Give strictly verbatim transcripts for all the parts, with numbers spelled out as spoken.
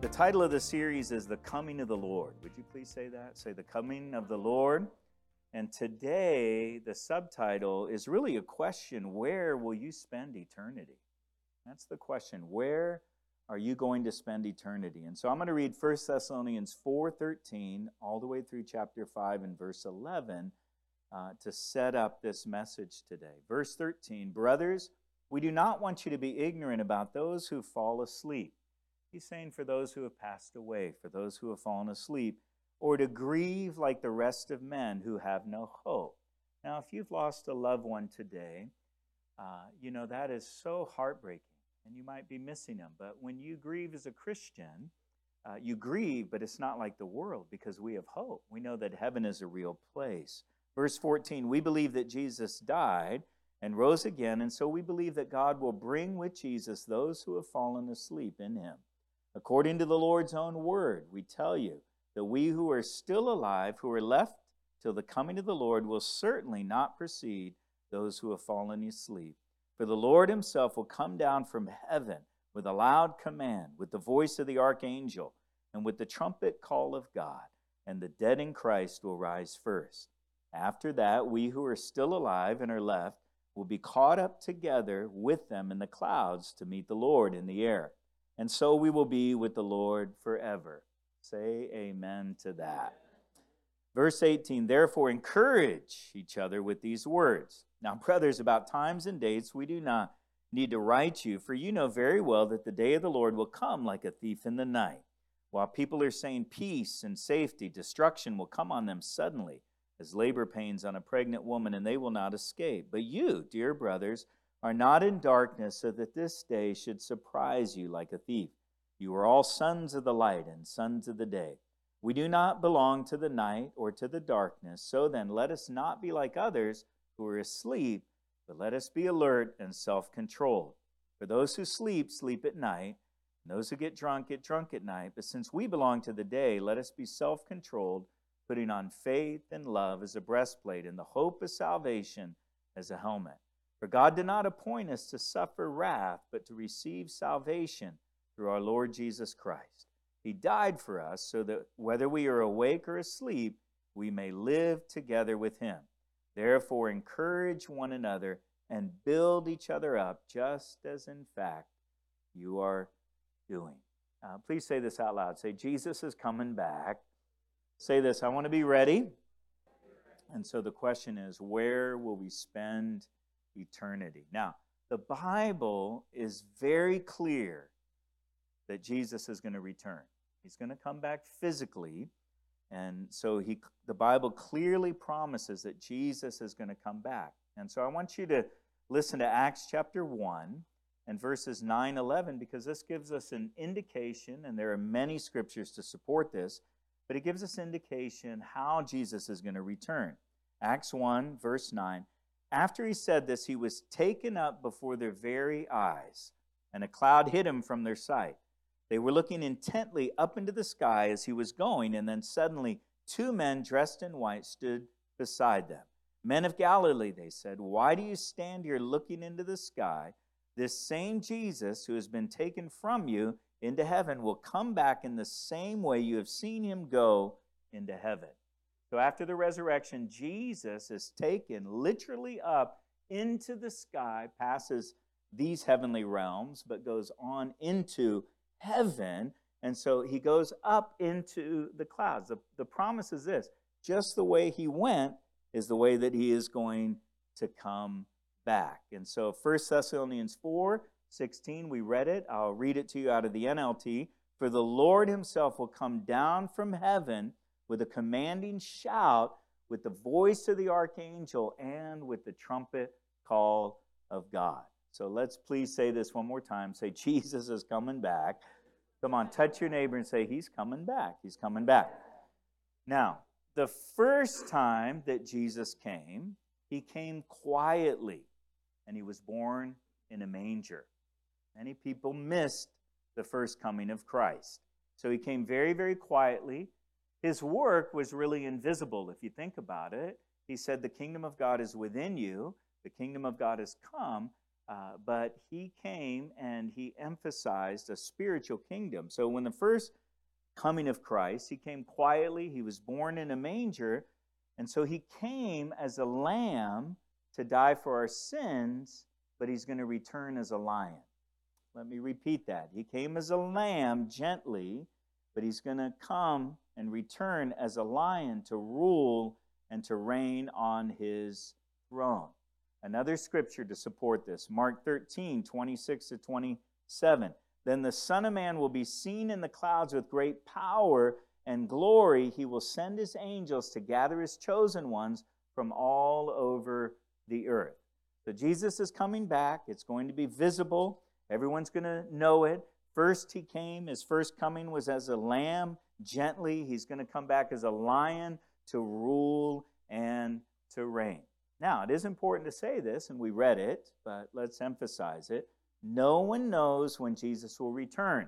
title of the series is The Coming of the Lord. Would you please say that? Say The Coming of the Lord. And today, the subtitle is really a question: where will you spend eternity? That's the question. Where are you going to spend eternity? And so I'm going to read First Thessalonians four thirteen all the way through chapter five and verse eleven uh, to set up this message today. Verse thirteen, brothers, we do not want you to be ignorant about those who fall asleep. He's saying for those who have passed away, for those who have fallen asleep, or to grieve like the rest of men who have no hope. Now, if you've lost a loved one today, uh, you know, that is so heartbreaking, and you might be missing them. But when you grieve as a Christian, uh, you grieve, but it's not like the world, because we have hope. We know that heaven is a real place. Verse fourteen, we believe that Jesus died and rose again, and so we believe that God will bring with Jesus those who have fallen asleep in him. According to the Lord's own word, we tell you that we who are still alive, who are left till the coming of the Lord, will certainly not precede those who have fallen asleep. For the Lord himself will come down from heaven with a loud command, with the voice of the archangel, and with the trumpet call of God, and the dead in Christ will rise first. After that, we who are still alive and are left will be caught up together with them in the clouds to meet the Lord in the air. And so we will be with the Lord forever. Say amen to that. Verse eighteen, therefore encourage each other with these words. Now, brothers, about times and dates we do not need to write you, for you know very well that the day of the Lord will come like a thief in the night. While people are saying peace and safety, destruction will come on them suddenly, as labor pains on a pregnant woman, and they will not escape. But you, dear brothers, are not in darkness, so that this day should surprise you like a thief. You are all sons of the light and sons of the day. We do not belong to the night or to the darkness. So then, let us not be like others who are asleep, but let us be alert and self-controlled. For those who sleep, sleep at night, and those who get drunk, get drunk at night. But since we belong to the day, let us be self-controlled, putting on faith and love as a breastplate, and the hope of salvation as a helmet. For God did not appoint us to suffer wrath, but to receive salvation through our Lord Jesus Christ. He died for us so that whether we are awake or asleep, we may live together with him. Therefore, encourage one another and build each other up, just as in fact you are doing. Uh, please say this out loud. Say, Jesus is coming back. Say this, I want to be ready. And so the question is, where will we spend eternity? Now, the Bible is very clear that Jesus is going to return. He's going to come back physically, and so he, the Bible clearly promises that Jesus is going to come back. And so I want you to listen to Acts chapter one and verses nine, eleven, because this gives us an indication, and there are many scriptures to support this, but it gives us indication how Jesus is going to return. Acts one, verse nine, after he said this, he was taken up before their very eyes, and a cloud hid him from their sight. They were looking intently up into the sky as he was going, and then suddenly two men dressed in white stood beside them. Men of Galilee, they said, why do you stand here looking into the sky? This same Jesus who has been taken from you into heaven will come back in the same way you have seen him go into heaven. So after the resurrection, Jesus is taken literally up into the sky, passes these heavenly realms, but goes on into heaven. And so he goes up into the clouds. The, the promise is this: just the way he went is the way that he is going to come back. And so First Thessalonians four sixteen, we read it. I'll read it to you out of the N L T. For the Lord himself will come down from heaven with a commanding shout, with the voice of the archangel, and with the trumpet call of God. So let's please say this one more time. Say, Jesus is coming back. Come on, touch your neighbor and say, he's coming back. He's coming back. Now, the first time that Jesus came, he came quietly, and he was born in a manger. Many people missed the first coming of Christ. So he came very, very quietly. His work was really invisible, if you think about it. He said, the kingdom of God is within you. The kingdom of God has come. Uh, but he came and he emphasized a spiritual kingdom. So when the first coming of Christ, he came quietly. He was born in a manger. And so he came as a lamb to die for our sins, but he's going to return as a lion. Let me repeat that. He came as a lamb gently, but he's going to come and return as a lion to rule and to reign on his throne. Another scripture to support this, Mark thirteen, twenty-six to twenty-seven. Then the Son of Man will be seen in the clouds with great power and glory. He will send his angels to gather his chosen ones from all over the earth. So Jesus is coming back. It's going to be visible. Everyone's going to know it. First he came, his first coming was as a lamb, gently. He's going to come back as a lion to rule and to reign. Now, it is important to say this, and we read it, but let's emphasize it. No one knows when Jesus will return.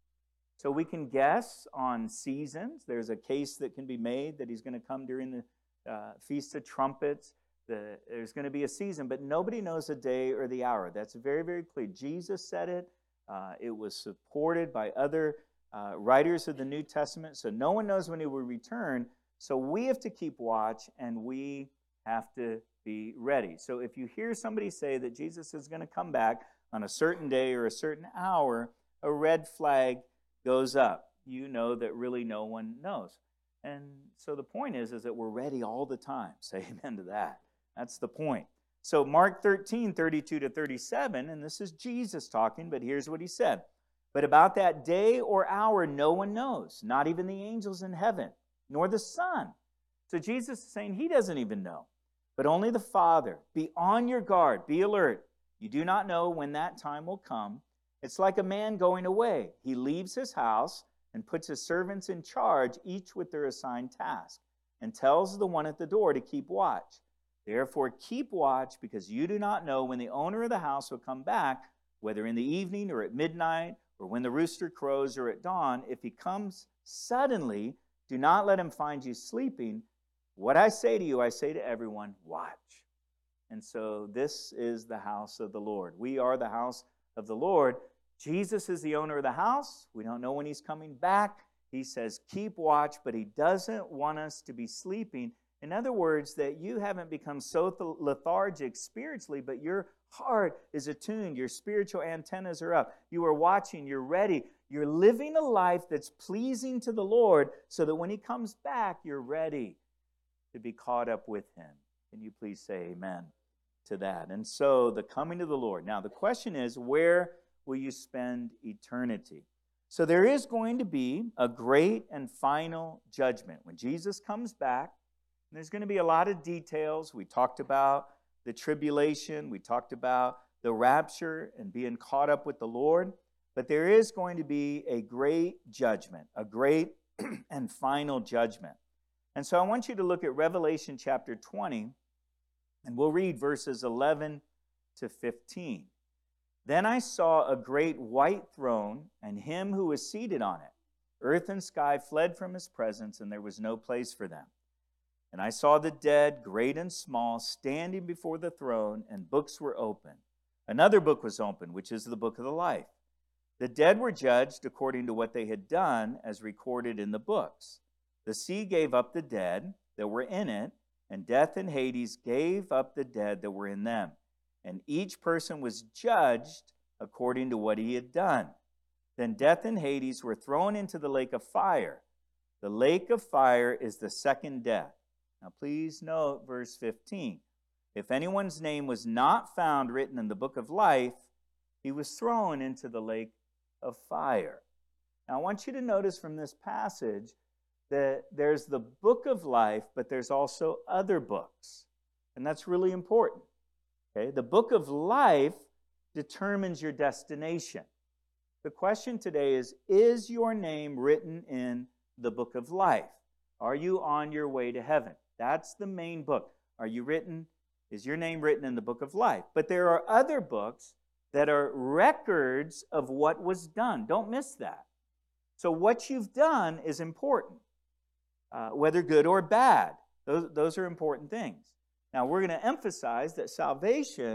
So we can guess on seasons. There's a case that can be made that he's going to come during the uh, Feast of Trumpets. The, there's going to be a season, but nobody knows the day or the hour. That's very, very clear. Jesus said it. Uh, it was supported by other uh, writers of the New Testament. So no one knows when he will return. So we have to keep watch, and we have to be ready. So if you hear somebody say that Jesus is going to come back on a certain day or a certain hour, a red flag goes up. You know that really no one knows. And so the point is, is that we're ready all the time. Say amen to that. That's the point. So Mark thirteen, thirty-two to thirty-seven, and this is Jesus talking, but here's what he said. But about that day or hour, no one knows, not even the angels in heaven, nor the Son. So Jesus is saying he doesn't even know, but only the Father. Be on your guard, be alert. You do not know when that time will come. It's like a man going away. He leaves his house and puts his servants in charge, each with their assigned task, and tells the one at the door to keep watch. Therefore, keep watch, because you do not know when the owner of the house will come back, whether in the evening or at midnight, or when the rooster crows or at dawn. If he comes suddenly, do not let him find you sleeping. What I say to you, I say to everyone, watch. And so this is the house of the Lord. We are the house of the Lord. Jesus is the owner of the house. We don't know when he's coming back. He says, keep watch, but he doesn't want us to be sleeping. In other words, that you haven't become so lethargic spiritually, but your heart is attuned. Your spiritual antennas are up. You are watching. You're ready. You're living a life that's pleasing to the Lord so that when he comes back, you're ready to be caught up with him. Can you please say amen to that? And so the coming of the Lord. Now, the question is, where will you spend eternity? So there is going to be a great and final judgment. When Jesus comes back, there's going to be a lot of details. We talked about the tribulation. We talked about the rapture and being caught up with the Lord. But there is going to be a great judgment, a great and final judgment. And so I want you to look at Revelation chapter twenty, and we'll read verses eleven to fifteen. Then I saw a great white throne and him who was seated on it. Earth and sky fled from his presence, and there was no place for them. And I saw the dead, great and small, standing before the throne, and books were opened. Another book was opened, which is the book of the life. The dead were judged according to what they had done, as recorded in the books. The sea gave up the dead that were in it, and death and Hades gave up the dead that were in them. And each person was judged according to what he had done. Then death and Hades were thrown into the lake of fire. The lake of fire is the second death. Now please note verse fifteen. If anyone's name was not found written in the book of life, he was thrown into the lake of fire. Now I want you to notice from this passage that there's the book of life, but there's also other books. And that's really important. Okay? The book of life determines your destination. The question today is, is your name written in the book of life? Are you on your way to heaven? That's the main book. Are you written? Is your name written in the book of life? But there are other books that are records of what was done. Don't miss that. So what you've done is important, uh, whether good or bad. Those, those are important things. Now, we're going to emphasize that salvation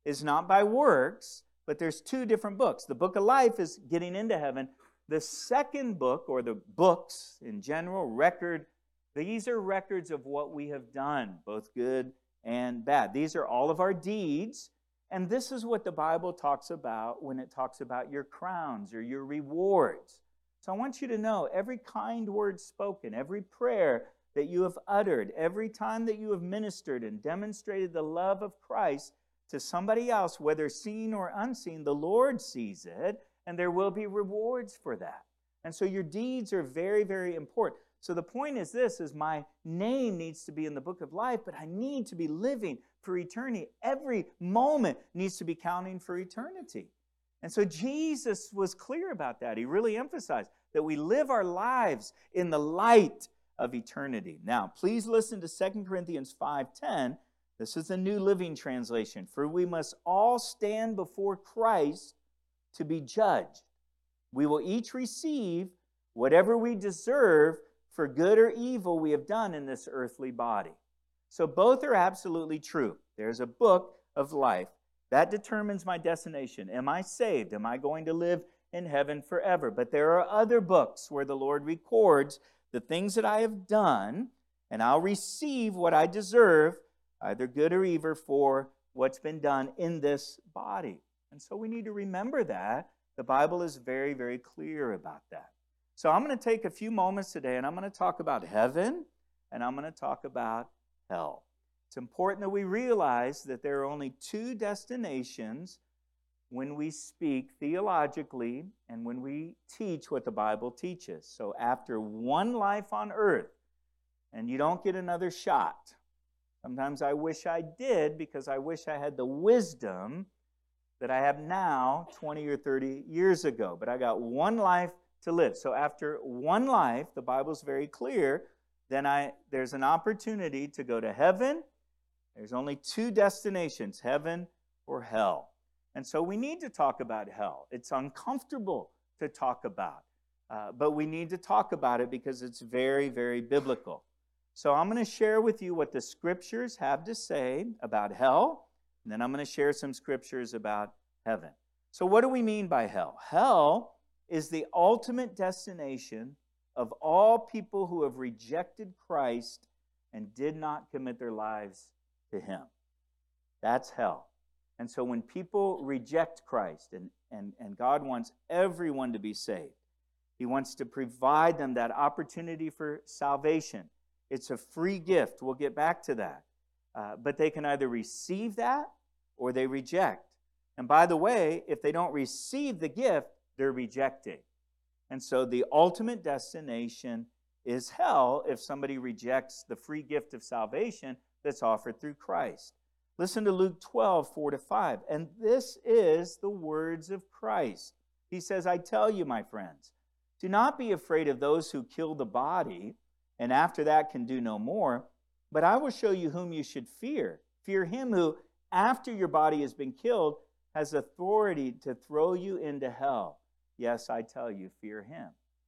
is not by works, but there's two different books. The book of life is getting into heaven. The second book, or the books in general, record, these are records of what we have done, both good and bad. These are all of our deeds, and this is what the Bible talks about when it talks about your crowns or your rewards. So I want you to know, every kind word spoken, every prayer that you have uttered, every time that you have ministered and demonstrated the love of Christ to somebody else, whether seen or unseen, the Lord sees it, and there will be rewards for that. And so your deeds are very, very important. So the point is this, is my name needs to be in the book of life, but I need to be living for eternity. Every moment needs to be counting for eternity. And so Jesus was clear about that. He really emphasized that we live our lives in the light of eternity. Now, please listen to Second Corinthians five ten. This is the New Living Translation. For we must all stand before Christ to be judged. We will each receive whatever we deserve for good or evil we have done in this earthly body. So both are absolutely true. There's a book of life. That determines my destination. Am I saved? Am I going to live in heaven forever? But there are other books where the Lord records the things that I have done, and I'll receive what I deserve, either good or evil, for what's been done in this body. And so we need to remember that. The Bible is very, very clear about that. So I'm going to take a few moments today, and I'm going to talk about heaven, and I'm going to talk about hell. It's important that we realize that there are only two destinations when we speak theologically and when we teach what the Bible teaches. So after one life on earth, and you don't get another shot. Sometimes I wish I did, because I wish I had the wisdom that I have now twenty or thirty years ago. But I got one life to live. So after one life, the Bible's very clear, then I there's an opportunity to go to heaven. There's only two destinations, heaven or hell. And so we need to talk about hell. It's uncomfortable to talk about, uh, but we need to talk about it because it's very, very biblical. So I'm going to share with you what the Scriptures have to say about hell, and then I'm going to share some Scriptures about heaven. So what do we mean by hell? Hell is the ultimate destination of all people who have rejected Christ and did not commit their lives to Him. That's hell. And so when people reject Christ, and, and, and God wants everyone to be saved, He wants to provide them that opportunity for salvation. It's a free gift. We'll get back to that. Uh, but they can either receive that or they reject. And by the way, if they don't receive the gift, they're rejecting. And so the ultimate destination is hell if somebody rejects the free gift of salvation that's offered through Christ. Listen to Luke twelve, four to five. And this is the words of Christ. He says, I tell you, my friends, do not be afraid of those who kill the body, and after that can do no more. But I will show you whom you should fear. Fear him who, after your body has been killed, has authority to throw you into hell. Yes, I tell you, fear him.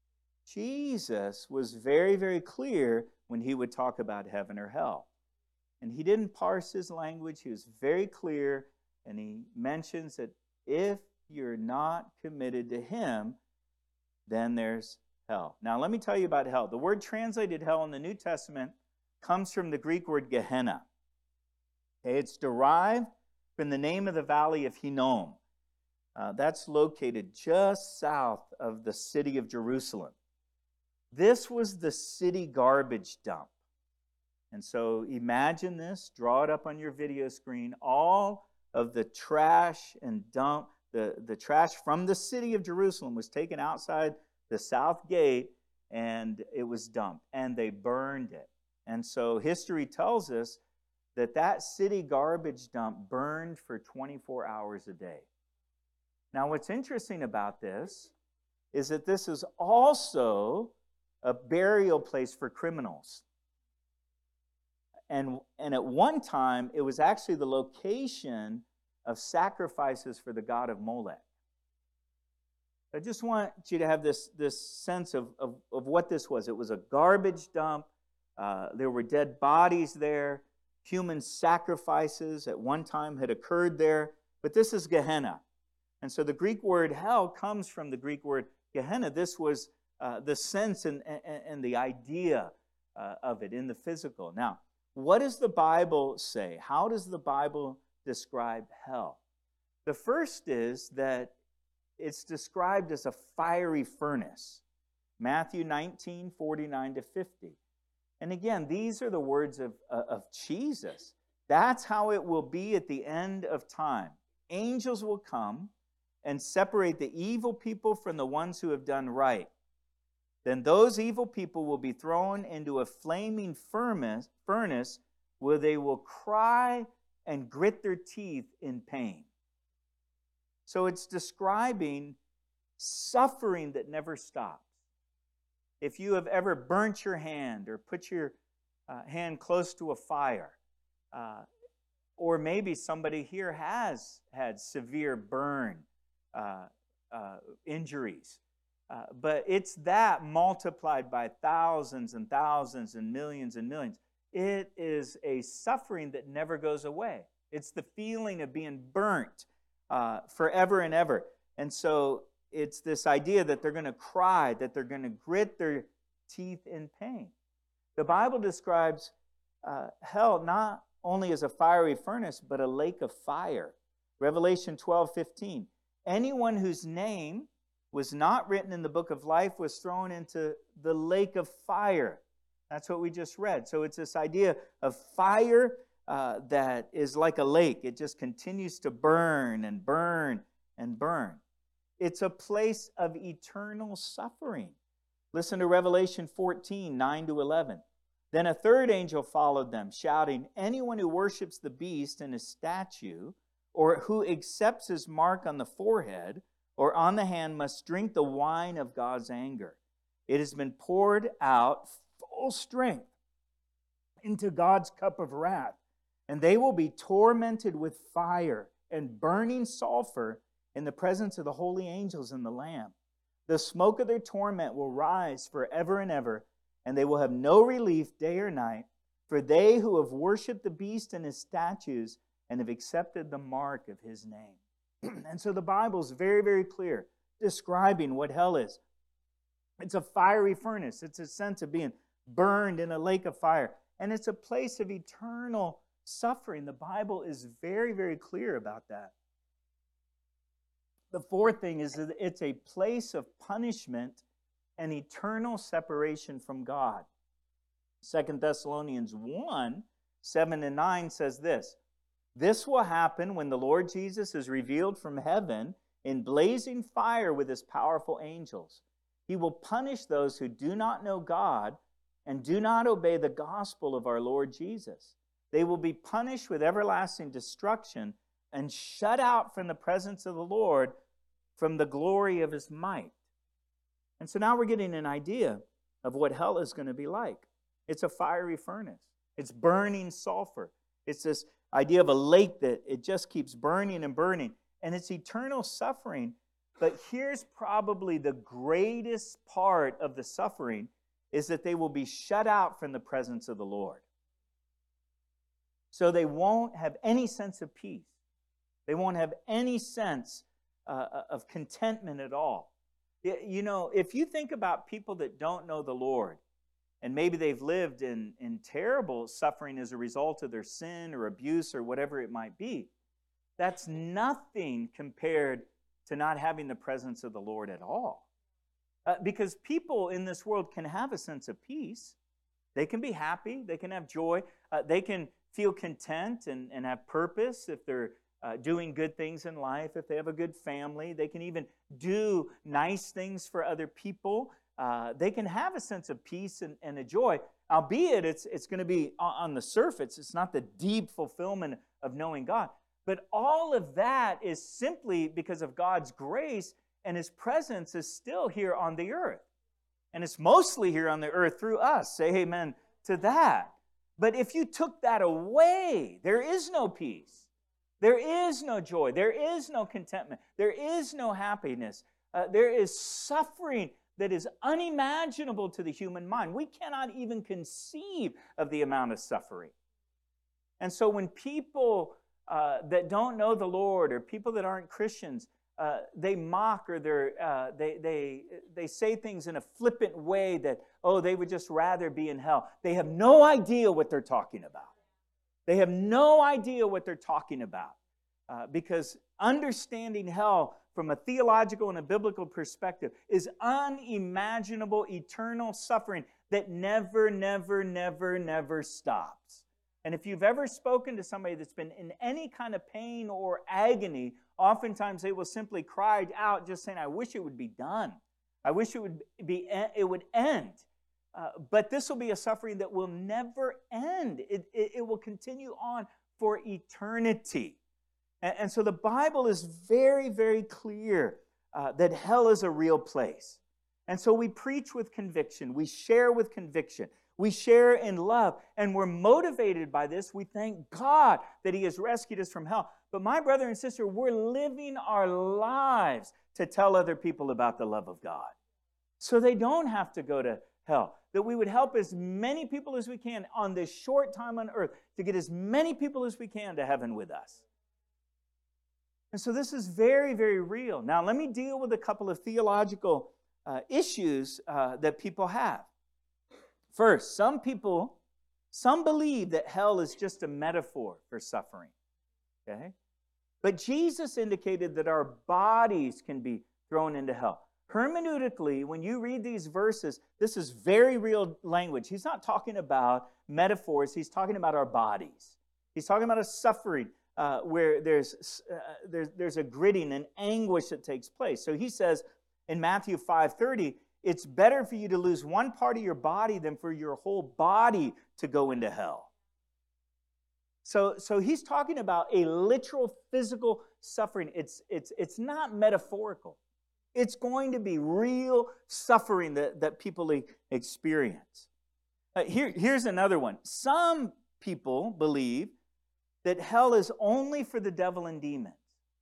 Jesus was very, very clear when he would talk about heaven or hell. And he didn't parse his language. He was very clear, and he mentions that if you're not committed to him, then there's hell. Now, let me tell you about hell. The word translated hell in the New Testament comes from the Greek word Gehenna. Okay, it's derived from the name of the valley of Hinnom. Uh, that's located just south of the city of Jerusalem. This was the city garbage dump. And so imagine this, draw it up on your video screen, all of the trash and dump, the, the trash from the city of Jerusalem was taken outside the south gate, and it was dumped, and they burned it. And so history tells us that that city garbage dump burned for twenty-four hours a day. Now, what's interesting about this is that this is also a burial place for criminals. And, and at one time, it was actually the location of sacrifices for the god of Molech. I just want you to have this, this sense of, of, of what this was. It was a garbage dump. Uh, there were dead bodies there. Human sacrifices at one time had occurred there. But this is Gehenna. And so the Greek word hell comes from the Greek word Gehenna. This was uh, the sense and, and, and the idea uh, of it in the physical. Now, what does the Bible say? How does the Bible describe hell? The first is that it's described as a fiery furnace. Matthew nineteen, forty-nine to fifty. And again, these are the words of, uh, of Jesus. That's how it will be at the end of time. Angels will come and separate the evil people from the ones who have done right. Then those evil people will be thrown into a flaming furnace, furnace where they will cry and grit their teeth in pain. So it's describing suffering that never stops. If you have ever burnt your hand or put your uh, hand close to a fire, uh, or maybe somebody here has had severe burn uh, uh, injuries, uh, but it's that multiplied by thousands and thousands and millions and millions. It is a suffering that never goes away. It's the feeling of being burnt uh, forever and ever. And so it's this idea that they're going to cry, that they're going to grit their teeth in pain. The Bible describes uh, hell not only as a fiery furnace, but a lake of fire. Revelation twelve fifteen. Anyone whose name was not written in the book of life was thrown into the lake of fire. That's what we just read. So it's this idea of fire uh, that is like a lake. It just continues to burn and burn and burn. It's a place of eternal suffering. Listen to Revelation fourteen, nine to eleven. Then a third angel followed them, shouting, anyone who worships the beast and his statue, or who accepts his mark on the forehead or on the hand, must drink the wine of God's anger. It has been poured out full strength into God's cup of wrath, and they will be tormented with fire and burning sulfur in the presence of the holy angels and the Lamb. The smoke of their torment will rise forever and ever, and they will have no relief day or night, for they who have worshipped the beast and his statues and have accepted the mark of his name. And so the Bible is very, very clear, describing what hell is. It's a fiery furnace. It's a sense of being burned in a lake of fire. And it's a place of eternal suffering. The Bible is very, very clear about that. The fourth thing is that it's a place of punishment and eternal separation from God. Second Thessalonians one, seven and nine says this, this will happen when the Lord Jesus is revealed from heaven in blazing fire with his powerful angels. He will punish those who do not know God and do not obey the gospel of our Lord Jesus. They will be punished with everlasting destruction and shut out from the presence of the Lord, from the glory of his might. And so now we're getting an idea of what hell is going to be like. It's a fiery furnace. It's burning sulfur. It's this idea of a lake that it just keeps burning and burning. And it's eternal suffering. But here's probably the greatest part of the suffering is that they will be shut out from the presence of the Lord. So they won't have any sense of peace. They won't have any sense uh, of contentment at all. You know, if you think about people that don't know the Lord, and maybe they've lived in, in terrible suffering as a result of their sin or abuse or whatever it might be, that's nothing compared to not having the presence of the Lord at all. Uh, because people in this world can have a sense of peace. They can be happy. They can have joy. Uh, they can feel content and, and have purpose if they're uh, doing good things in life, if they have a good family. They can even do nice things for other people. Uh, they can have a sense of peace and, and a joy, albeit it's, it's going to be on the surface. It's not the deep fulfillment of knowing God. But all of that is simply because of God's grace, and his presence is still here on the earth. And it's mostly here on the earth through us. Say amen to that. But if you took that away, there is no peace. There is no joy. There is no contentment. There is no happiness. Uh, there is suffering that is unimaginable to the human mind. We cannot even conceive of the amount of suffering. And so when people uh, that don't know the Lord, or people that aren't Christians, uh, they mock, or they're, uh, they, they, they say things in a flippant way that, oh, they would just rather be in hell. They have no idea what they're talking about. They have no idea what they're talking about. Uh, because understanding hell from a theological and a biblical perspective is unimaginable eternal suffering that never, never, never, never stops. And if you've ever spoken to somebody that's been in any kind of pain or agony, oftentimes they will simply cry out just saying, I wish it would be done. I wish it would be, it would end. Uh, but this will be a suffering that will never end. It, it, it will continue on for eternity. And, and so the Bible is very, very clear uh, that hell is a real place. And so we preach with conviction. We share with conviction. We share in love. And we're motivated by this. We thank God that He has rescued us from hell. But my brother and sister, we're living our lives to tell other people about the love of God, so they don't have to go to hell. That we would help as many people as we can on this short time on earth to get as many people as we can to heaven with us. And so this is very, very real. Now, let me deal with a couple of theological uh, issues uh, that people have. First, some people, some believe that hell is just a metaphor for suffering. Okay? But Jesus indicated that our bodies can be thrown into hell. Hermeneutically, when you read these verses, this is very real language. He's not talking about metaphors. He's talking about our bodies. He's talking about a suffering uh, where there's, uh, there's, there's a gritting and anguish that takes place. So he says in Matthew five thirty, it's better for you to lose one part of your body than for your whole body to go into hell. So, so he's talking about a literal physical suffering. It's, it's, it's not metaphorical. It's going to be real suffering that, that people experience. Uh, here, here's another one. Some people believe that hell is only for the devil and demons,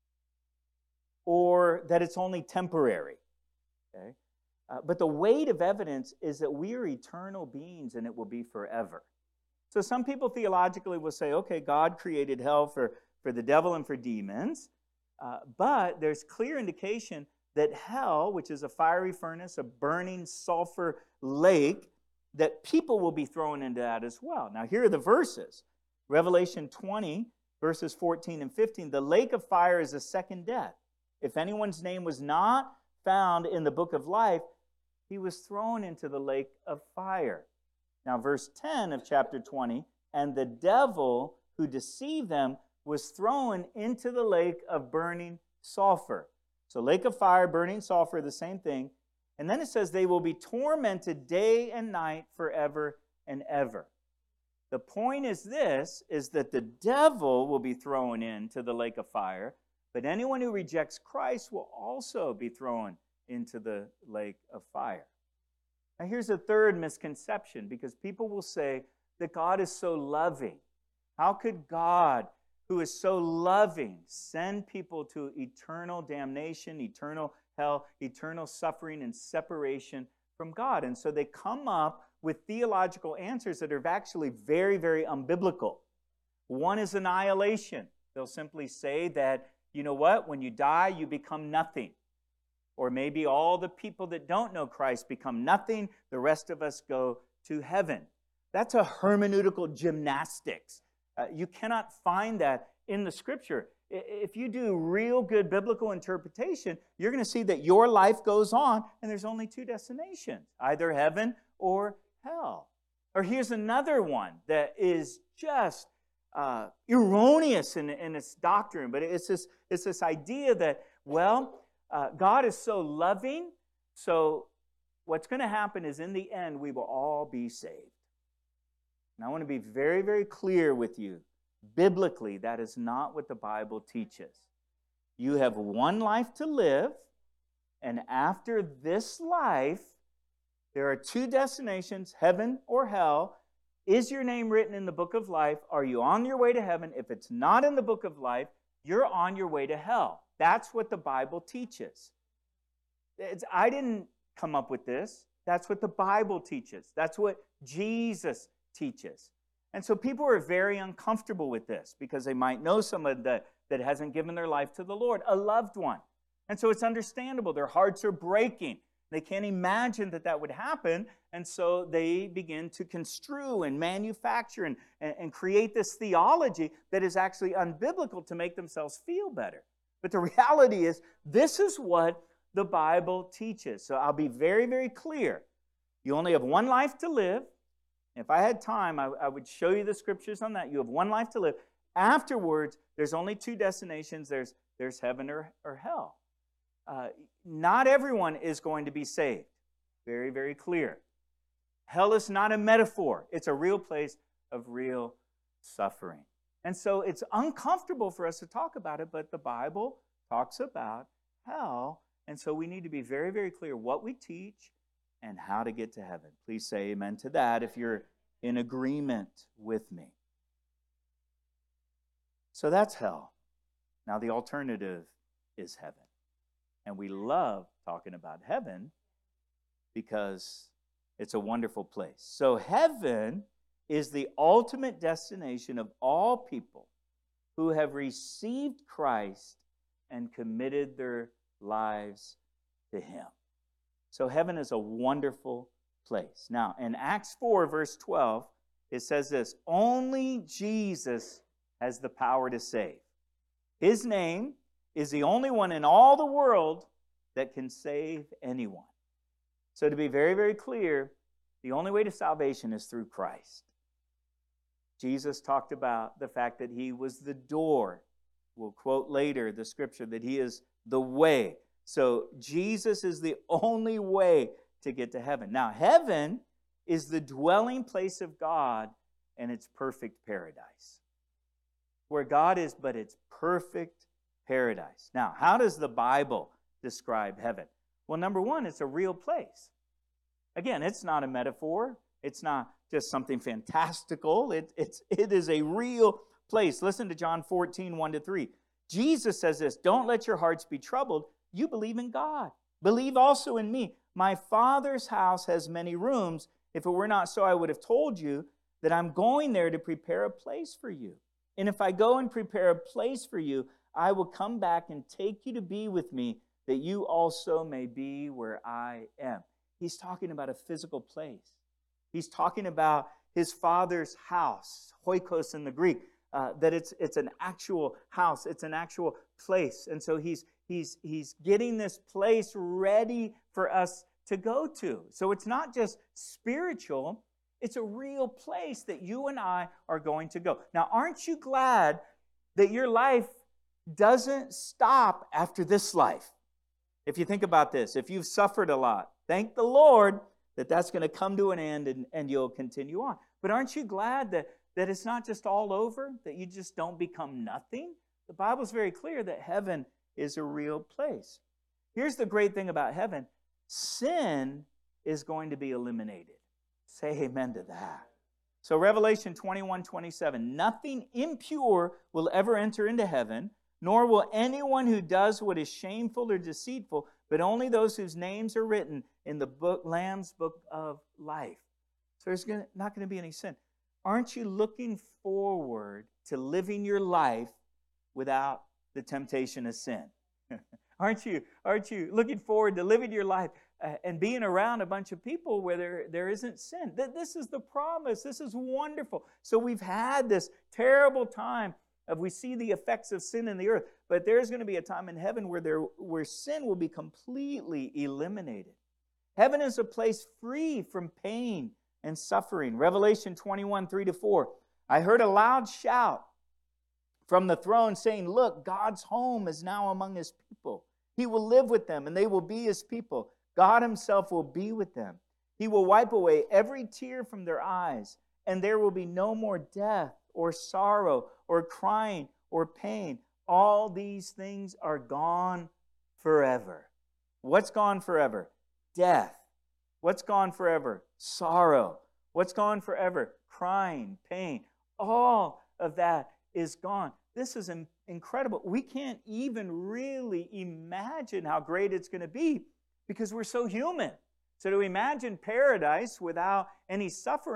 or that it's only temporary. Okay? Uh, but the weight of evidence is that we are eternal beings and it will be forever. So some people theologically will say, okay, God created hell for, for the devil and for demons, uh, but there's clear indication that hell, which is a fiery furnace, a burning sulfur lake, that people will be thrown into that as well. Now, here are the verses. Revelation twenty, verses fourteen and fifteen. The lake of fire is a second death. If anyone's name was not found in the book of life, he was thrown into the lake of fire. Now, verse ten of chapter twenty, and the devil who deceived them was thrown into the lake of burning sulfur. So lake of fire, burning sulfur, the same thing. And then it says they will be tormented day and night forever and ever. The point is this, is that the devil will be thrown into the lake of fire, but anyone who rejects Christ will also be thrown into the lake of fire. Now here's a third misconception, because people will say that God is so loving. How could God, who is so loving, send people to eternal damnation, eternal hell, eternal suffering and separation from God? And so they come up with theological answers that are actually very, very unbiblical. One is annihilation. They'll simply say that, you know what, when you die, you become nothing. Or maybe all the people that don't know Christ become nothing, the rest of us go to heaven. That's a hermeneutical gymnastics. Uh, you cannot find that in the Scripture. If you do real good biblical interpretation, you're going to see that your life goes on and there's only two destinations, either heaven or hell. Or here's another one that is just uh, erroneous in, in its doctrine, but it's this, it's this idea that, well, uh, God is so loving, so what's going to happen is in the end, we will all be saved. And I want to be very, very clear with you. Biblically, that is not what the Bible teaches. You have one life to live, and after this life, there are two destinations, heaven or hell. Is your name written in the book of life? Are you on your way to heaven? If it's not in the book of life, you're on your way to hell. That's what the Bible teaches. It's, I didn't come up with this. That's what the Bible teaches. That's what Jesus teaches. And so people are very uncomfortable with this because they might know someone that, that hasn't given their life to the Lord, a loved one. And so it's understandable. Their hearts are breaking. They can't imagine that that would happen. And so they begin to construe and manufacture and, and, and create this theology that is actually unbiblical to make themselves feel better. But the reality is, this is what the Bible teaches. So I'll be very, very clear. You only have one life to live. If I had time, I, I would show you the scriptures on that. You have one life to live. Afterwards, there's only two destinations. There's, there's heaven or, or hell. Uh, not everyone is going to be saved. Very, very clear. Hell is not a metaphor. It's a real place of real suffering. And so it's uncomfortable for us to talk about it, but the Bible talks about hell. And so we need to be very, very clear what we teach and how to get to heaven. Please say amen to that if you're in agreement with me. So that's hell. Now the alternative is heaven. And we love talking about heaven because it's a wonderful place. So heaven is the ultimate destination of all people who have received Christ and committed their lives to Him. So heaven is a wonderful place. Now, in Acts four, verse twelve, it says this: only Jesus has the power to save. His name is the only one in all the world that can save anyone. So to be very, very clear, the only way to salvation is through Christ. Jesus talked about the fact that He was the door. We'll quote later the scripture that He is the way. So Jesus is the only way to get to heaven. Now, heaven is the dwelling place of God and its perfect paradise. Where God is, but it's perfect paradise. Now, how does the Bible describe heaven? Well, number one, it's a real place. Again, it's not a metaphor. It's not just something fantastical. It, it's, it is a real place. Listen to John fourteen, one to three. Jesus says this: don't let your hearts be troubled. You believe in God. Believe also in me. My Father's house has many rooms. If it were not so, I would have told you that I'm going there to prepare a place for you. And if I go and prepare a place for you, I will come back and take you to be with me, that you also may be where I am. He's talking about a physical place. He's talking about His Father's house, oikos in the Greek, uh, that it's it's an actual house. It's an actual place. And so he's he's he's getting this place ready for us to go to. So it's not just spiritual. It's a real place that you and I are going to go. Now, aren't you glad that your life doesn't stop after this life? If you think about this, if you've suffered a lot, thank the Lord that that's going to come to an end and, and you'll continue on. But aren't you glad that, that it's not just all over, that you just don't become nothing? The Bible's very clear that heaven is a real place. Here's the great thing about heaven: sin is going to be eliminated. Say amen to that. So Revelation twenty-one, twenty-seven, nothing impure will ever enter into heaven, nor will anyone who does what is shameful or deceitful, but only those whose names are written in the book, Lamb's book of life. So there's gonna, not going to be any sin. Aren't you looking forward to living your life without the temptation of sin? Aren't you, aren't you looking forward to living your life uh, and being around a bunch of people where there, there isn't sin? This is the promise. This is wonderful. So we've had this terrible time of we see the effects of sin in the earth, but there's going to be a time in heaven where there where sin will be completely eliminated. Heaven is a place free from pain and suffering. Revelation twenty-one, three to four. I heard a loud shout from the throne saying, look, God's home is now among His people. He will live with them and they will be His people. God Himself will be with them. He will wipe away every tear from their eyes, and there will be no more death or sorrow or crying or pain. All these things are gone forever. What's gone forever? Death. What's gone forever? Sorrow. What's gone forever? Crying, pain. All of that is gone. This is incredible. We can't even really imagine how great it's going to be because we're so human. So to imagine paradise without any suffering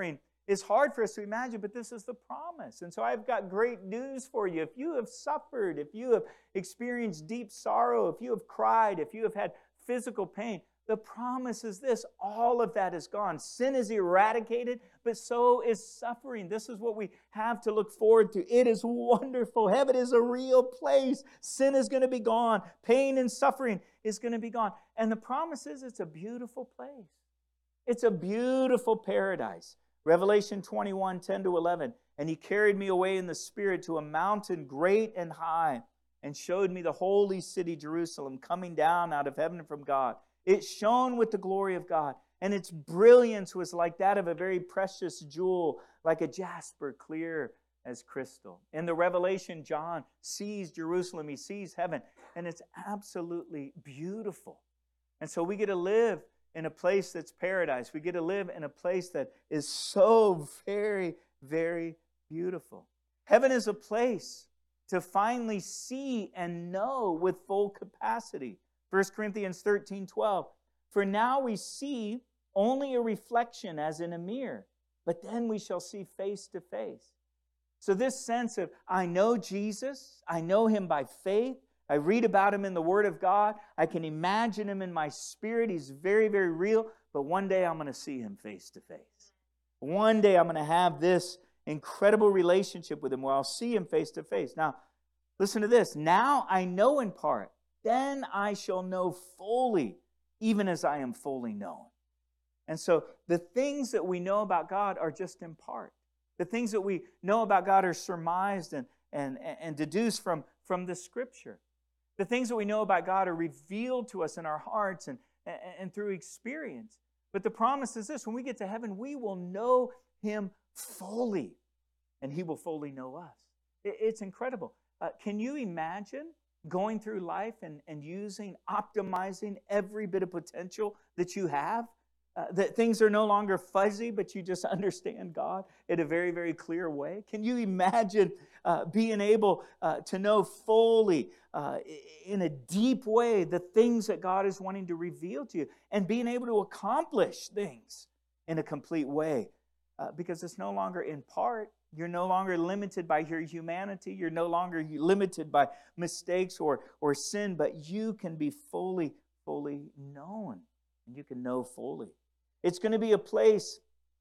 is hard for us to imagine, but this is the promise. And so I've got great news for you. If you have suffered, if you have experienced deep sorrow, if you have cried, if you have had physical pain, the promise is this: all of that is gone. Sin is eradicated, but so is suffering. This is what we have to look forward to. It is wonderful. Heaven is a real place. Sin is going to be gone. Pain and suffering is going to be gone. And the promise is it's a beautiful place. It's a beautiful paradise. Revelation twenty-one, ten to eleven. And he carried me away in the Spirit to a mountain great and high, and showed me the holy city Jerusalem coming down out of heaven from God. It shone with the glory of God, and its brilliance was like that of a very precious jewel, like a jasper, clear as crystal. In the Revelation, John sees Jerusalem, he sees heaven, and it's absolutely beautiful. And so we get to live in a place that's paradise. We get to live in a place that is so very, very beautiful. Heaven is a place to finally see and know with full capacity. First Corinthians thirteen, twelve. For now we see only a reflection as in a mirror, but then we shall see face to face. So this sense of, I know Jesus, I know him by faith, I read about him in the Word of God, I can imagine him in my spirit, he's very, very real, but one day I'm going to see him face to face. One day I'm going to have this incredible relationship with him where I'll see him face to face. Now, listen to this. Now I know in part, then I shall know fully, even as I am fully known. And so the things that we know about God are just in part. The things that we know about God are surmised and, and, and deduced from, from the Scripture. The things that we know about God are revealed to us in our hearts and, and, and through experience. But the promise is this: when we get to heaven, we will know him fully, and he will fully know us. It, it's incredible. Uh, can you imagine going through life and, and using, optimizing every bit of potential that you have? Uh, that things are no longer fuzzy, but you just understand God in a very, very clear way? Can you imagine uh, being able uh, to know fully, uh, in a deep way, the things that God is wanting to reveal to you, and being able to accomplish things in a complete way? Uh, because it's no longer in part. You're no longer limited by your humanity. You're no longer limited by mistakes or, or sin, but you can be fully, fully known. And you can know fully. It's going to be a place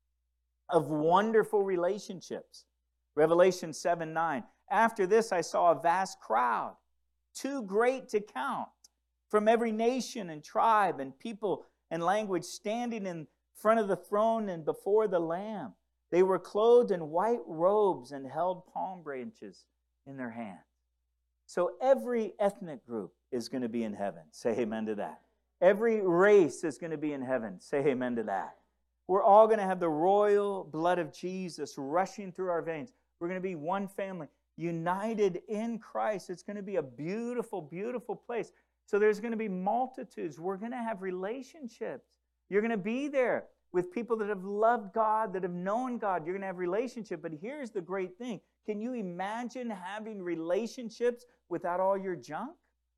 of wonderful relationships. Revelation seven, nine. After this I saw a vast crowd, too great to count, from every nation and tribe and people and language, standing in front of the throne and before the Lamb. They were clothed in white robes and held palm branches in their hands. So every ethnic group is going to be in heaven. Say amen to that. Every race is going to be in heaven. Say amen to that. We're all going to have the royal blood of Jesus rushing through our veins. We're going to be one family, united in Christ. It's going to be a beautiful, beautiful place. So there's going to be multitudes. We're going to have relationships. You're going to be there with people that have loved God, that have known God. You're going to have relationship. But here's the great thing. Can you imagine having relationships without all your junk?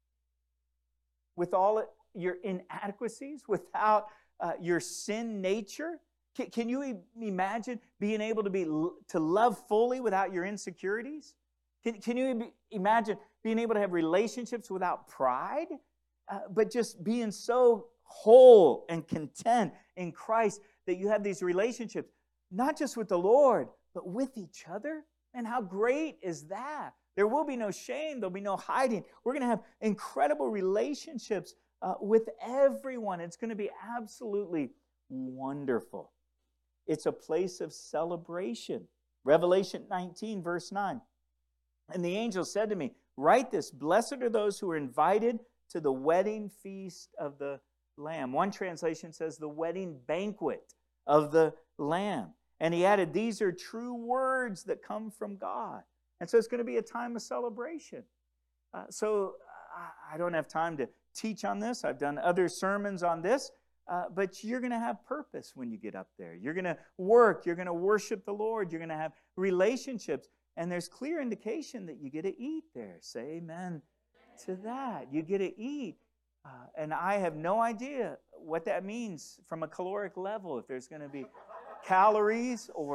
With all your inadequacies? Without uh, your sin nature? Can, can you imagine being able to be to love fully without your insecurities? Can, can you imagine being able to have relationships without pride? Uh, but just being so whole and content in Christ that you have these relationships, not just with the Lord, but with each other. And how great is that? There will be no shame. There'll be no hiding. We're going to have incredible relationships uh, with everyone. It's going to be absolutely wonderful. It's a place of celebration. Revelation nineteen, verse nine. And the angel said to me, write this: blessed are those who are invited to the wedding feast of the Lamb. One translation says the wedding banquet of the Lamb. And he added, these are true words that come from God. And so it's going to be a time of celebration. Uh, so I, I don't have time to teach on this. I've done other sermons on this. Uh, but you're going to have purpose when you get up there. You're going to work. You're going to worship the Lord. You're going to have relationships. And there's clear indication that you get to eat there. Say amen to that. You get to eat. Uh, and I have no idea what that means from a caloric level, if there's going to be calories or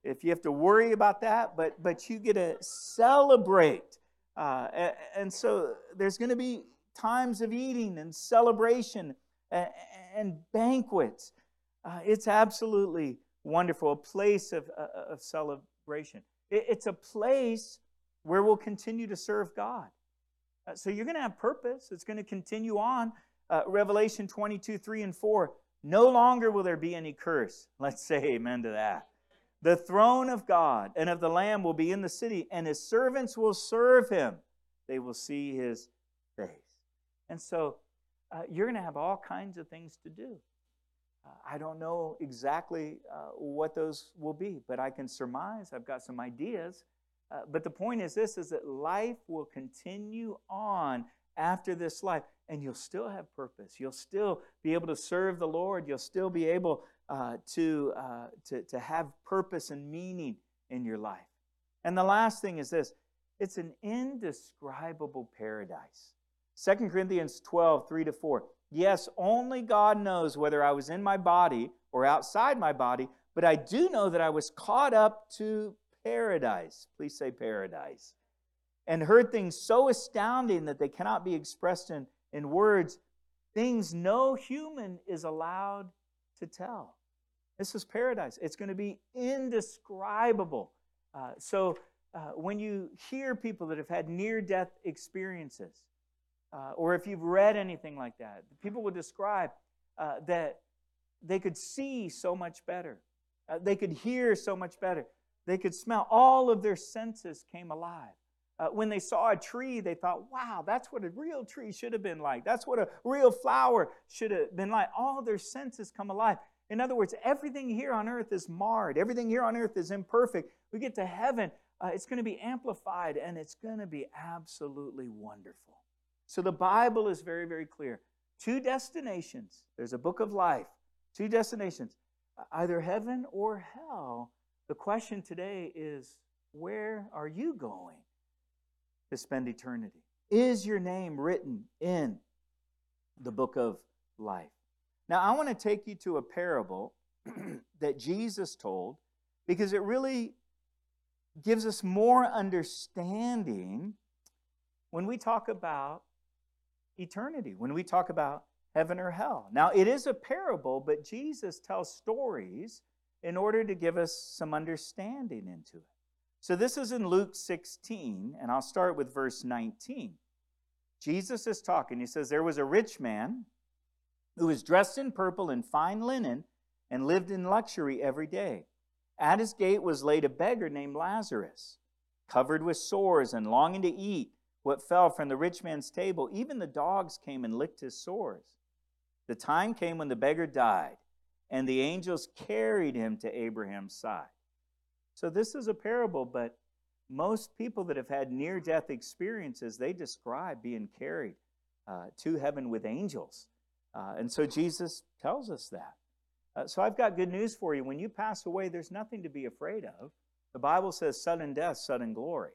if you have to worry about that, but but you get to celebrate. Uh, and, and so there's going to be times of eating and celebration and, and banquets. Uh, it's absolutely wonderful, a place of, uh, of celebration. It, it's a place where we'll continue to serve God. Uh, so you're going to have purpose. It's going to continue on. Uh, Revelation twenty-two, three and four. No longer will there be any curse. Let's say amen to that. The throne of God and of the Lamb will be in the city, and his servants will serve him. They will see his face. And so uh, you're going to have all kinds of things to do. Uh, I don't know exactly uh, what those will be, but I can surmise. I've got some ideas. Uh, but the point is this, is that life will continue on after this life, and you'll still have purpose. You'll still be able to serve the Lord. You'll still be able uh, to, uh, to, to have purpose and meaning in your life. And the last thing is this, it's an indescribable paradise. Second Corinthians twelve, three to four. Yes, only God knows whether I was in my body or outside my body, but I do know that I was caught up to paradise. Please say paradise. And heard things so astounding that they cannot be expressed in, in words, things no human is allowed to tell. This is paradise. It's going to be indescribable. Uh, so uh, when you hear people that have had near-death experiences, uh, or if you've read anything like that, people will describe uh, that they could see so much better. Uh, they could hear so much better. They could smell. All of their senses came alive. Uh, when they saw a tree, they thought, wow, that's what a real tree should have been like. That's what a real flower should have been like. All their senses come alive. In other words, everything here on earth is marred. Everything here on earth is imperfect. We get to heaven, uh, it's going to be amplified, and it's going to be absolutely wonderful. So the Bible is very, very clear. Two destinations. There's a book of life. Two destinations, either heaven or hell. The question today is, where are you going to spend eternity? Is your name written in the book of life? Now, I want to take you to a parable that Jesus told, because it really gives us more understanding when we talk about eternity, when we talk about heaven or hell. Now, it is a parable, but Jesus tells stories in order to give us some understanding into it. So this is in Luke sixteen, and I'll start with verse nineteen. Jesus is talking. He says, there was a rich man who was dressed in purple and fine linen and lived in luxury every day. At his gate was laid a beggar named Lazarus, covered with sores and longing to eat what fell from the rich man's table. Even the dogs came and licked his sores. The time came when the beggar died, and the angels carried him to Abraham's side. So this is a parable, but most people that have had near-death experiences, they describe being carried uh, to heaven with angels. Uh, and so Jesus tells us that. Uh, so I've got good news for you. When you pass away, there's nothing to be afraid of. The Bible says sudden death, sudden glory.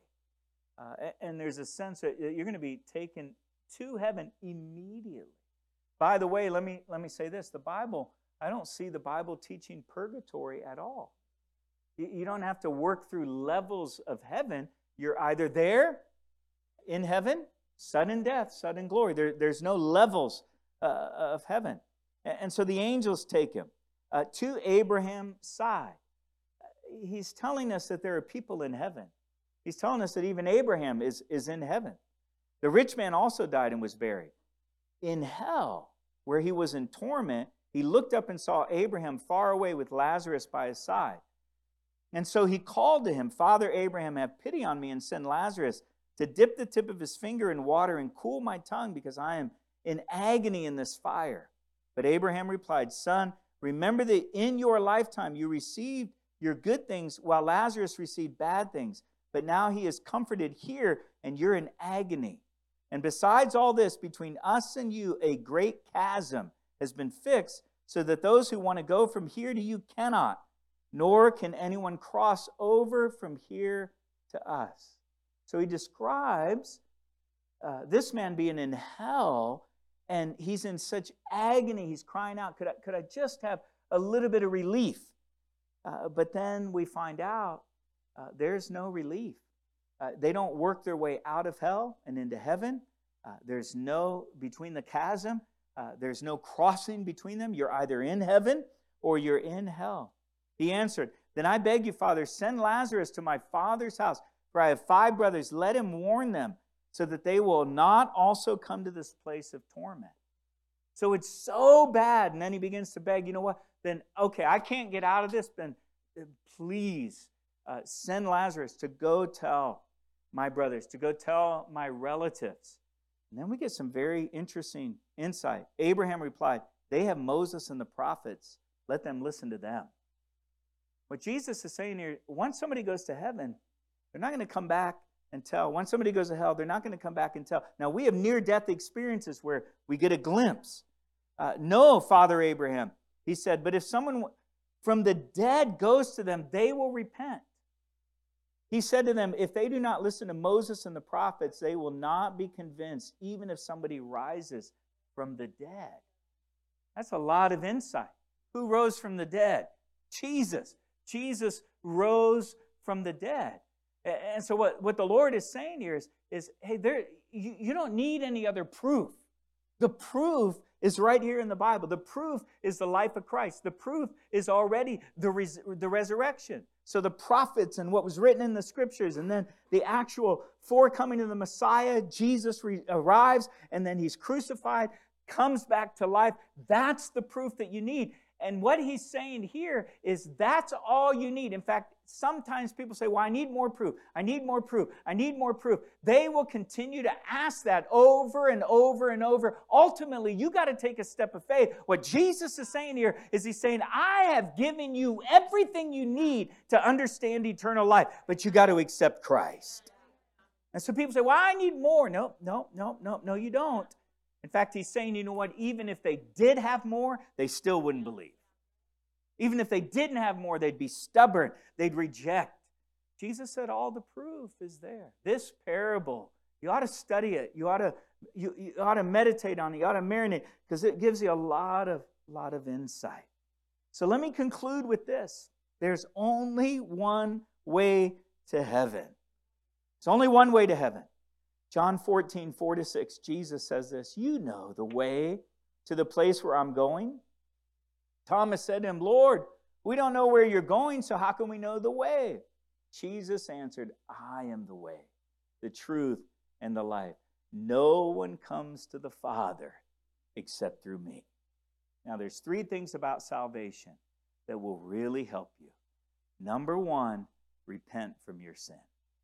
Uh, and there's a sense that you're going to be taken to heaven immediately. By the way, let me, let me say this. The Bible, I don't see the Bible teaching purgatory at all. You, you don't have to work through levels of heaven. You're either there in heaven, sudden death, sudden glory. There, there's no levels uh, of heaven. And, and so the angels take him uh, to Abraham's side. He's telling us that there are people in heaven. He's telling us that even Abraham is, is in heaven. The rich man also died and was buried. In hell, where he was in torment, he looked up and saw Abraham far away with Lazarus by his side. And so he called to him, Father Abraham, have pity on me and send Lazarus to dip the tip of his finger in water and cool my tongue, because I am in agony in this fire. But Abraham replied, Son, remember that in your lifetime you received your good things while Lazarus received bad things. But now he is comforted here, and you're in agony. And besides all this, between us and you, a great chasm has been fixed, so that those who want to go from here to you cannot, nor can anyone cross over from here to us. So he describes uh, this man being in hell, and he's in such agony. He's crying out, could I, could I just have a little bit of relief? Uh, but then we find out uh, there's no relief. Uh, they don't work their way out of hell and into heaven. Uh, there's no, between the chasm, uh, there's no crossing between them. You're either in heaven or you're in hell. He answered, then I beg you, Father, send Lazarus to my father's house, for I have five brothers. Let him warn them, so that they will not also come to this place of torment. So it's so bad. And then he begins to beg, you know what? Then, okay, I can't get out of this. Then please uh, send Lazarus to go tell my brothers, to go tell my relatives. And then we get some very interesting insight. Abraham replied, they have Moses and the prophets. Let them listen to them. What Jesus is saying here, once somebody goes to heaven, they're not going to come back and tell. Once somebody goes to hell, they're not going to come back and tell. Now, we have near-death experiences where we get a glimpse. Uh, no, Father Abraham, he said, but if someone from the dead goes to them, they will repent. He said to them, if they do not listen to Moses and the prophets, they will not be convinced, even if somebody rises from the dead. That's a lot of insight. Who rose from the dead? Jesus. Jesus rose from the dead. And so what, what the Lord is saying here is, is hey, there you, you don't need any other proof. The proof is right here in the Bible. The proof is the life of Christ. The proof is already the, res, the resurrection. So the prophets and what was written in the Scriptures, and then the actual forecoming of the Messiah, Jesus re, arrives, and then he's crucified, comes back to life. That's the proof that you need. And what he's saying here is that's all you need. In fact, sometimes people say, well, I need more proof. I need more proof. I need more proof. They will continue to ask that over and over and over. Ultimately, you got to take a step of faith. What Jesus is saying here is he's saying, I have given you everything you need to understand eternal life, but you got to accept Christ. And so people say, well, I need more. No, no, no, no, no, you don't. In fact, he's saying, you know what, even if they did have more, they still wouldn't believe. Even if they didn't have more, they'd be stubborn. They'd reject. Jesus said all the proof is there. This parable, you ought to study it. You ought to, you, you ought to meditate on it. You ought to marinate, because it gives you a lot of, lot of insight. So let me conclude with this. There's only one way to heaven. There's only one way to heaven. John fourteen, four to six, Jesus says this, you know the way to the place where I'm going. Thomas said to him, Lord, we don't know where you're going, so how can we know the way? Jesus answered, I am the way, the truth, and the life. No one comes to the Father except through me. Now, there's three things about salvation that will really help you. Number one, repent from your sin.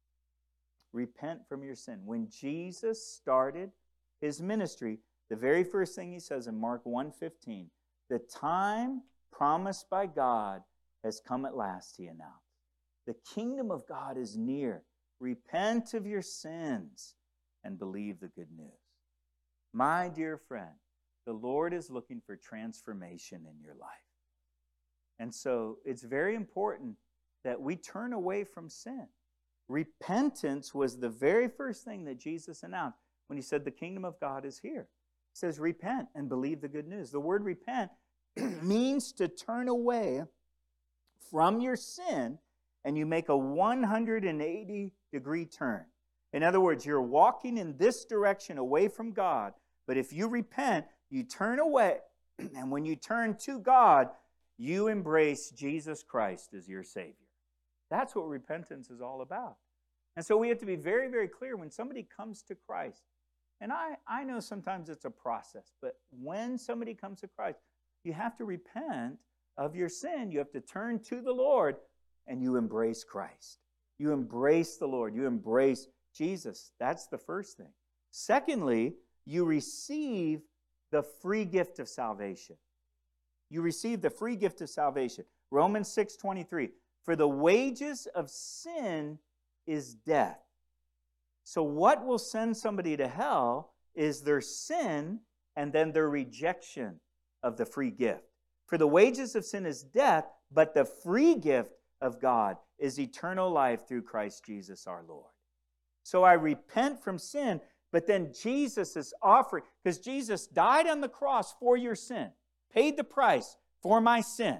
Repent from your sin. When Jesus started his ministry, the very first thing he says in Mark one fifteen, the time promised by God has come at last, he announced. The kingdom of God is near. Repent of your sins and believe the good news. My dear friend, the Lord is looking for transformation in your life. And so it's very important that we turn away from sin. Repentance was the very first thing that Jesus announced when he said the kingdom of God is here. He says repent and believe the good news. The word repent means to turn away from your sin, and you make a one hundred eighty degree turn. In other words, you're walking in this direction away from God, but if you repent, you turn away, and when you turn to God, you embrace Jesus Christ as your Savior. That's what repentance is all about. And so we have to be very, very clear when somebody comes to Christ. And I, I know sometimes it's a process, but when somebody comes to Christ, you have to repent of your sin. You have to turn to the Lord, and you embrace Christ. You embrace the Lord. You embrace Jesus. That's the first thing. Secondly, you receive the free gift of salvation. You receive the free gift of salvation. Romans six twenty-three. For the wages of sin is death. So what will send somebody to hell is their sin and then their rejection of the free gift. For the wages of sin is death, but the free gift of God is eternal life through Christ Jesus our Lord. So I repent from sin, but then Jesus is offering, because Jesus died on the cross for your sin, paid the price for my sin.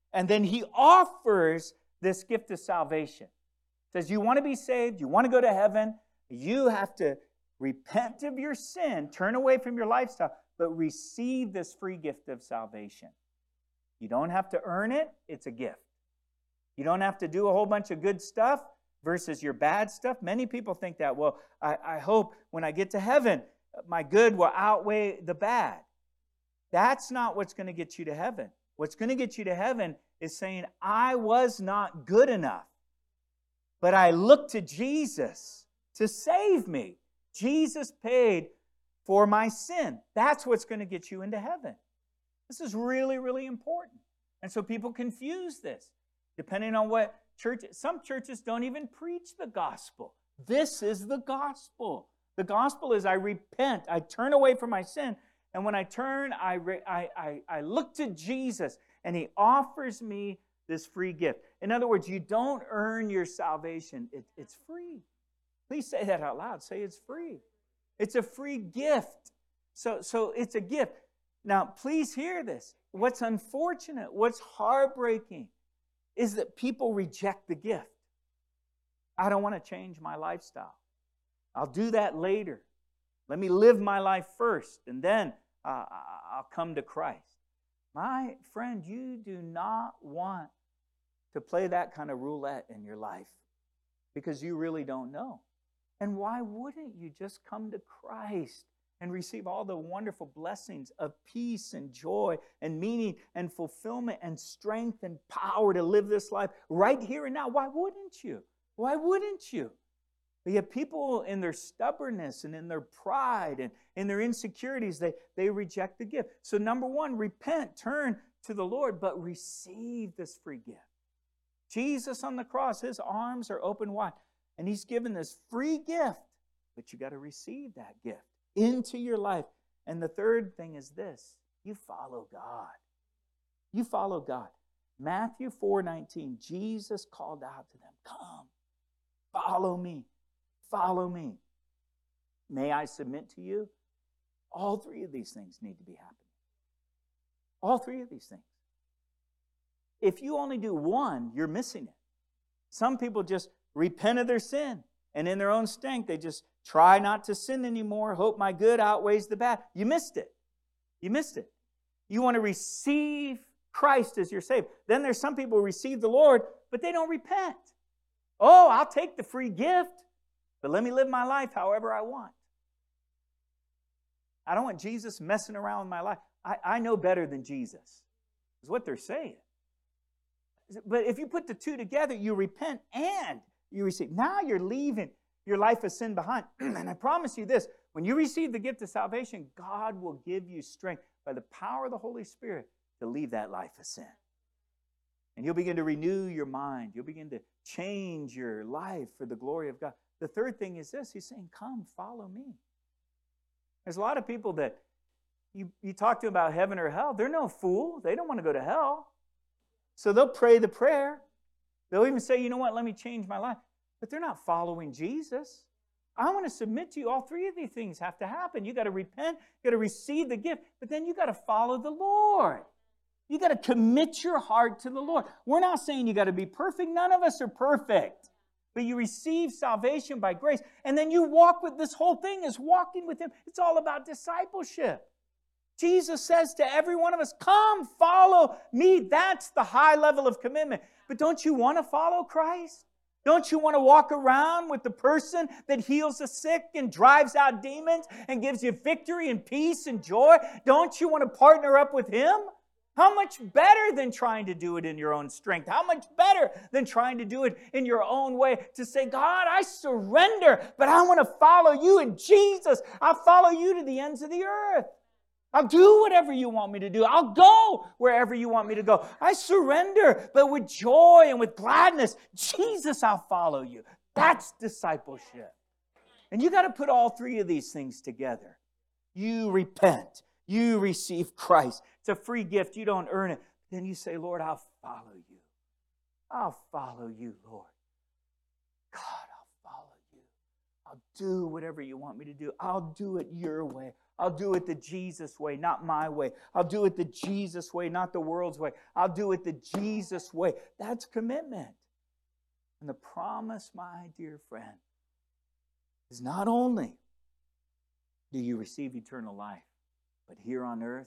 And then he offers this gift of salvation. Says, you want to be saved, you want to go to heaven, you have to repent of your sin, turn away from your lifestyle, but receive this free gift of salvation. You don't have to earn it, it's a gift. You don't have to do a whole bunch of good stuff versus your bad stuff. Many people think that, well, I, I hope when I get to heaven, my good will outweigh the bad. That's not what's going to get you to heaven. What's going to get you to heaven is saying, I was not good enough, but I look to Jesus to save me. Jesus paid for my sin. That's what's going to get you into heaven. This is really, really important. And so people confuse this. Depending on what church, some churches don't even preach the gospel. This is the gospel. The gospel is I repent, I turn away from my sin, and when I turn, I, re, I, I, I look to Jesus, and He offers me this free gift. In other words, you don't earn your salvation. It, it's free. Please say that out loud. Say it's free. It's a free gift. So, so it's a gift. Now, please hear this. What's unfortunate, what's heartbreaking, is that people reject the gift. I don't want to change my lifestyle. I'll do that later. Let me live my life first, and then uh, I'll come to Christ. My friend, you do not want to play that kind of roulette in your life because you really don't know. And why wouldn't you just come to Christ and receive all the wonderful blessings of peace and joy and meaning and fulfillment and strength and power to live this life right here and now? Why wouldn't you? Why wouldn't you? But yet people in their stubbornness and in their pride and in their insecurities, they, they reject the gift. So number one, repent, turn to the Lord, but receive this free gift. Jesus on the cross, His arms are open wide, and He's given this free gift, but you got to receive that gift into your life. And the third thing is this: you follow God. You follow God. Matthew four nineteen, Jesus called out to them, come, follow me, follow me. May I submit to you? All three of these things need to be happening. All three of these things. If you only do one, you're missing it. Some people just repent of their sin, and in their own strength, they just try not to sin anymore, hope my good outweighs the bad. You missed it. You missed it. You want to receive Christ as your Savior. Then there's some people who receive the Lord, but they don't repent. Oh, I'll take the free gift, but let me live my life however I want. I don't want Jesus messing around with my life. I, I know better than Jesus, is what they're saying. But if you put the two together, you repent and you receive. Now you're leaving your life of sin behind. And I promise you this, when you receive the gift of salvation, God will give you strength by the power of the Holy Spirit to leave that life of sin. And He'll begin to renew your mind. You'll begin to change your life for the glory of God. The third thing is this. He's saying, come, follow me. There's a lot of people that you, you talk to about heaven or hell. They're no fool. They don't want to go to hell. So they'll pray the prayer. They'll even say, you know what, let me change my life. But they're not following Jesus. I want to submit to you. All three of these things have to happen. You got to repent. You got to receive the gift. But then you got to follow the Lord. You got to commit your heart to the Lord. We're not saying you got to be perfect. None of us are perfect. But you receive salvation by grace. And then you walk with, this whole thing is walking with Him. It's all about discipleship. Jesus says to every one of us, come, follow me. That's the high level of commitment. But don't you want to follow Christ? Don't you want to walk around with the person that heals the sick and drives out demons and gives you victory and peace and joy? Don't you want to partner up with Him? How much better than trying to do it in your own strength? How much better than trying to do it in your own way? To say, God, I surrender, but I want to follow you. And Jesus, I'll follow you to the ends of the earth. I'll do whatever you want me to do. I'll go wherever you want me to go. I surrender, but with joy and with gladness. Jesus, I'll follow you. That's discipleship. And you got to put all three of these things together. You repent. You receive Christ. It's a free gift. You don't earn it. Then you say, Lord, I'll follow you. I'll follow you, Lord. God, I'll follow you. I'll do whatever you want me to do. I'll do it your way. I'll do it the Jesus way, not my way. I'll do it the Jesus way, not the world's way. I'll do it the Jesus way. That's commitment. And the promise, my dear friend, is not only do you receive eternal life, but here on earth,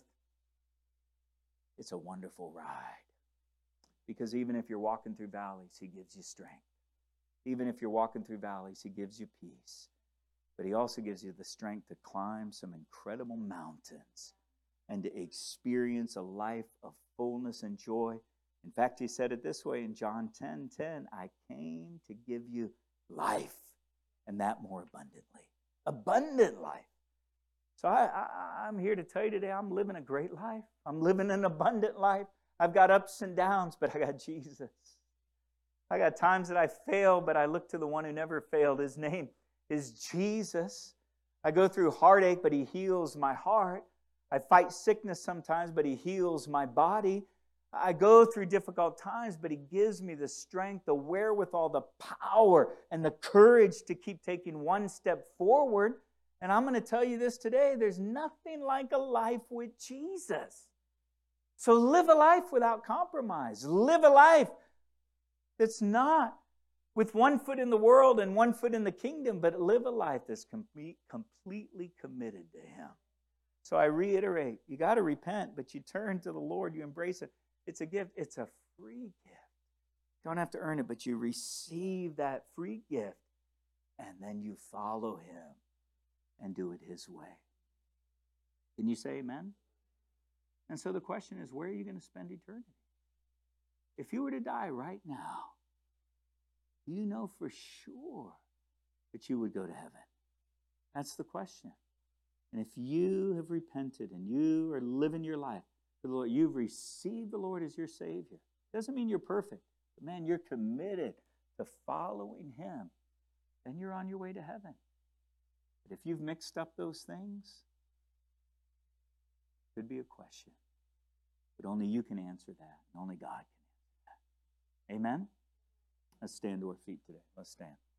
it's a wonderful ride. Because even if you're walking through valleys, He gives you strength. Even if you're walking through valleys, He gives you peace. But He also gives you the strength to climb some incredible mountains and to experience a life of fullness and joy. In fact, He said it this way in John ten ten, I came to give you life, and that more abundantly. Abundant life. So I, I, I'm here to tell you today, I'm living a great life. I'm living an abundant life. I've got ups and downs, but I got Jesus. I got times that I fail, but I look to the one who never failed. His name is Jesus. I go through heartache, but He heals my heart. I fight sickness sometimes, but He heals my body. I go through difficult times, but He gives me the strength, the wherewithal, the power, and the courage to keep taking one step forward. And I'm going to tell you this today, there's nothing like a life with Jesus. So live a life without compromise. Live a life that's not with one foot in the world and one foot in the kingdom, but live a life that's complete, completely committed to Him. So I reiterate, you got to repent, but you turn to the Lord, you embrace it. It's a gift. It's a free gift. You don't have to earn it, but you receive that free gift, and then you follow Him and do it His way. Can you say amen? And so the question is, where are you going to spend eternity? If you were to die right now, you know for sure that you would go to heaven. That's the question. And if you have repented and you are living your life for the Lord, you've received the Lord as your Savior. Doesn't mean you're perfect, but man, you're committed to following Him. Then you're on your way to heaven. But if you've mixed up those things, it could be a question. But only you can answer that, and only God can answer that. Amen? Let's stand to our feet today. Let's stand.